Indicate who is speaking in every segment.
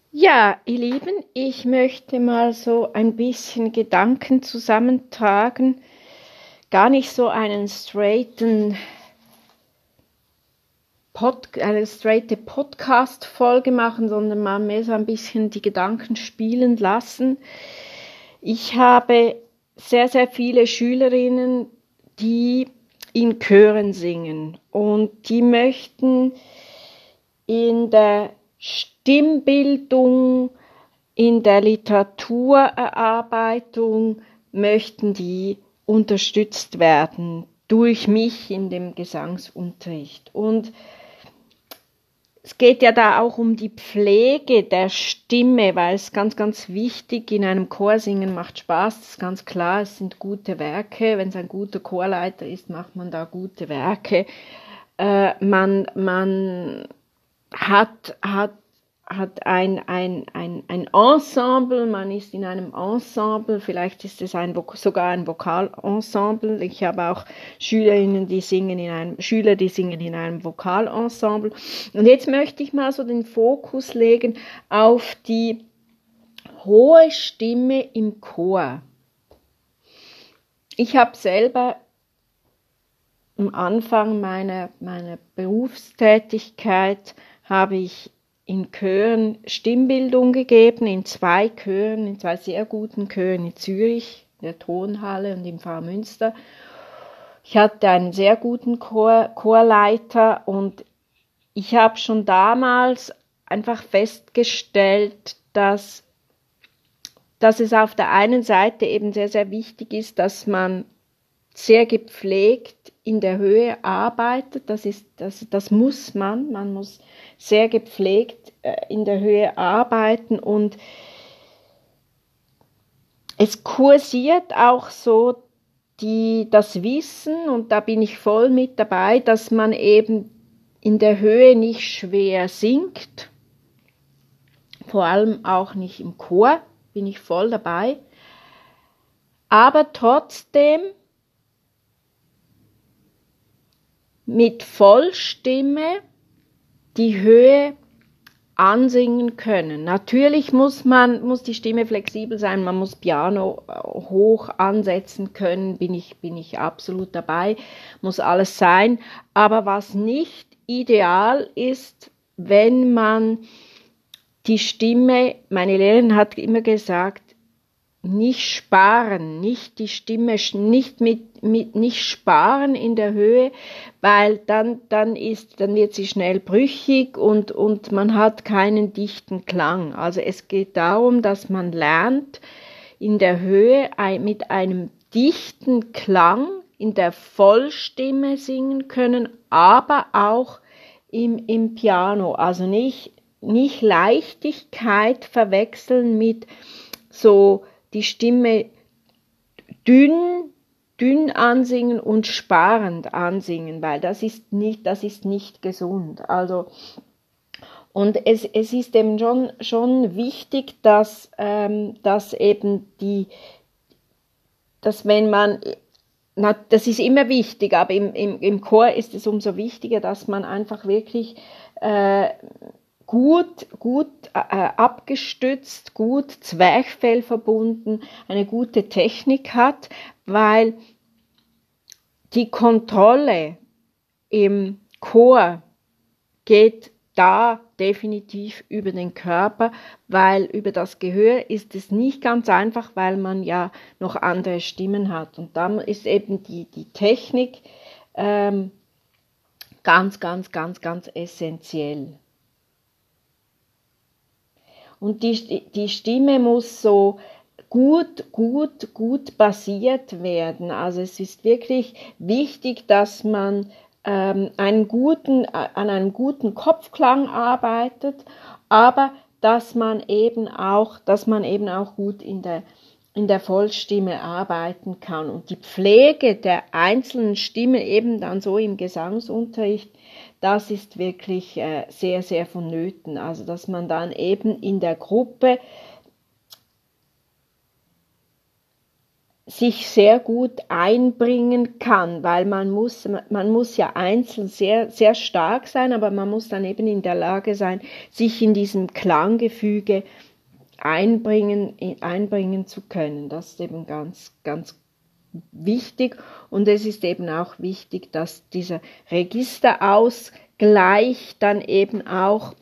Speaker 1: Ja, ihr Lieben, ich möchte mal so ein bisschen Gedanken zusammentragen, gar nicht so eine straighte Podcast-Folge machen, sondern mal mehr so ein bisschen die Gedanken spielen lassen. Ich habe sehr, sehr viele Schülerinnen, die in Chören singen und die möchten in der Stimmbildung, in der Literaturerarbeitung möchten die unterstützt werden durch mich in dem Gesangsunterricht. Und es geht ja da auch um die Pflege der Stimme, weil es ganz, ganz wichtig in einem Chor singen macht Spaß, das ist ganz klar, es sind gute Werke. Wenn es ein guter Chorleiter ist, macht man da gute Werke. Man hat ein Ensemble, man ist in einem Ensemble, vielleicht ist es sogar ein Vokalensemble. Ich habe auch Schüler, die singen in einem Vokalensemble. Und jetzt möchte ich mal so den Fokus legen auf die hohe Stimme im Chor. Ich habe selber am Anfang meiner Berufstätigkeit habe ich in Chören Stimmbildung gegeben, in zwei sehr guten Chören in Zürich, in der Tonhalle und im Pfarrmünster. Ich hatte einen sehr guten Chorleiter und ich habe schon damals einfach festgestellt, dass es auf der einen Seite eben sehr, sehr wichtig ist, dass man sehr gepflegt in der Höhe arbeitet. Das muss man muss sehr gepflegt in der Höhe arbeiten und es kursiert auch so das Wissen, und da bin ich voll mit dabei, dass man eben in der Höhe nicht schwer singt, vor allem auch nicht im Chor, bin ich voll dabei, aber trotzdem mit Vollstimme die Höhe ansingen können. Natürlich muss die Stimme flexibel sein, man muss Piano hoch ansetzen können, bin ich absolut dabei, muss alles sein. Aber was nicht ideal ist, wenn man die Stimme, meine Lehrerin hat immer gesagt, nicht sparen, nicht die Stimme, nicht sparen in der Höhe, weil dann wird sie schnell brüchig und man hat keinen dichten Klang. Also es geht darum, dass man lernt, in der Höhe mit einem dichten Klang in der Vollstimme singen können, aber auch im Piano. Also nicht Leichtigkeit verwechseln mit so die Stimme dünn ansingen und sparend ansingen, weil das ist nicht gesund. Also, und es ist eben schon wichtig, dass eben dass wenn man, das ist immer wichtig, aber im Chor ist es umso wichtiger, dass man einfach wirklich gut abgestützt, gut Zwerchfell verbunden, eine gute Technik hat, weil die Kontrolle im Chor geht da definitiv über den Körper, weil über das Gehör ist es nicht ganz einfach, weil man ja noch andere Stimmen hat. Und dann ist eben die Technik ganz essentiell. Und die Stimme muss so gut basiert werden. Also es ist wirklich wichtig, dass man an einem guten Kopfklang arbeitet, aber dass man eben auch gut in der Vollstimme arbeiten kann. Und die Pflege der einzelnen Stimmen eben dann so im Gesangsunterricht, das ist wirklich sehr, sehr vonnöten. Also dass man dann eben in der Gruppe sich sehr gut einbringen kann, weil man muss ja einzeln sehr, sehr stark sein, aber man muss dann eben in der Lage sein, sich in diesem Klanggefüge einbringen zu können. Das ist eben ganz, ganz wichtig. Und es ist eben auch wichtig, dass dieser Registerausgleich dann eben auch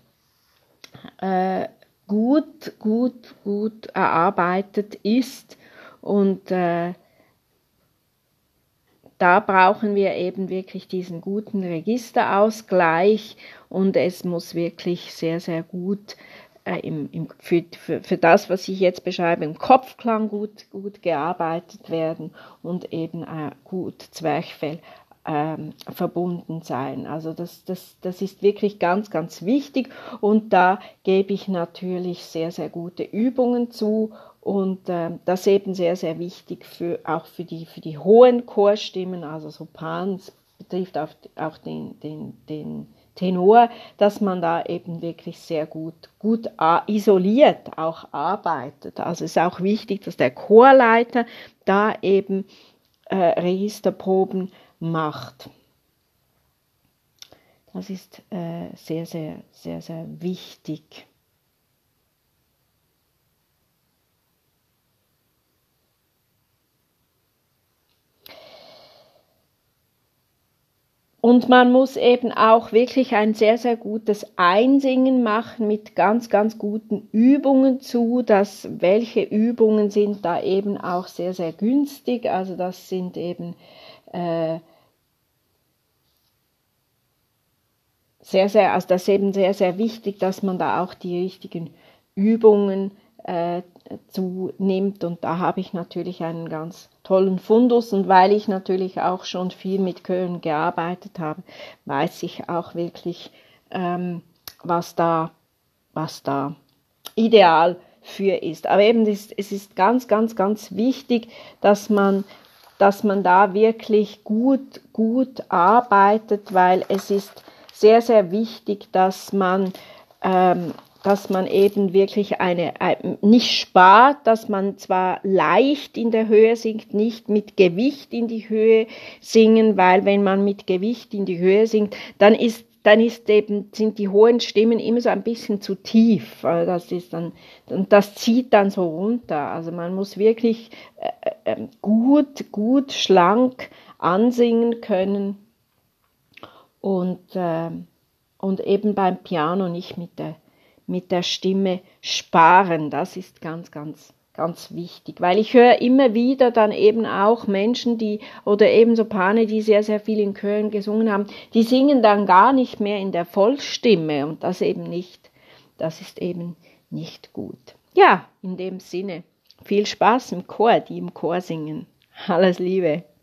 Speaker 1: gut erarbeitet ist. Und da brauchen wir eben wirklich diesen guten Registerausgleich, und es muss wirklich sehr, sehr gut für das, was ich jetzt beschreibe, im Kopfklang gut gearbeitet werden und eben gut Zwerchfell verbunden sein. Also das ist wirklich ganz, ganz wichtig, und da gebe ich natürlich sehr, sehr gute Übungen zu, und das ist eben sehr, sehr wichtig auch für die hohen Chorstimmen, also Sopran, das betrifft auch den Tenor, dass man da eben wirklich sehr gut isoliert auch arbeitet. Also es ist auch wichtig, dass der Chorleiter da eben Registerproben macht. Das ist sehr, sehr, sehr, sehr wichtig. Und man muss eben auch wirklich ein sehr, sehr gutes Einsingen machen mit ganz, ganz guten Übungen zu. Welche Übungen sind da eben auch sehr, sehr günstig? Also das sind eben das ist eben sehr, sehr wichtig, dass man da auch die richtigen Übungen zunimmt, und da habe ich natürlich einen ganz tollen Fundus, und weil ich natürlich auch schon viel mit Chören gearbeitet habe, weiß ich auch wirklich, was da ideal für ist. Aber eben es ist ganz, ganz, ganz wichtig, dass man da wirklich gut arbeitet, weil es ist sehr, sehr wichtig, dass man eben wirklich nicht spart, dass man zwar leicht in der Höhe singt, nicht mit Gewicht in die Höhe singen, weil wenn man mit Gewicht in die Höhe singt, dann sind die hohen Stimmen immer so ein bisschen zu tief. Und das zieht dann so runter. Also man muss wirklich gut, schlank ansingen können, und eben beim Piano nicht mit der Stimme sparen. Das ist ganz, ganz, ganz wichtig, weil ich höre immer wieder dann eben auch Menschen, oder eben Soprane, die sehr, sehr viel in Chören gesungen haben, die singen dann gar nicht mehr in der Vollstimme, und das ist eben nicht gut. Ja, in dem Sinne, viel Spaß im Chor, die im Chor singen. Alles Liebe.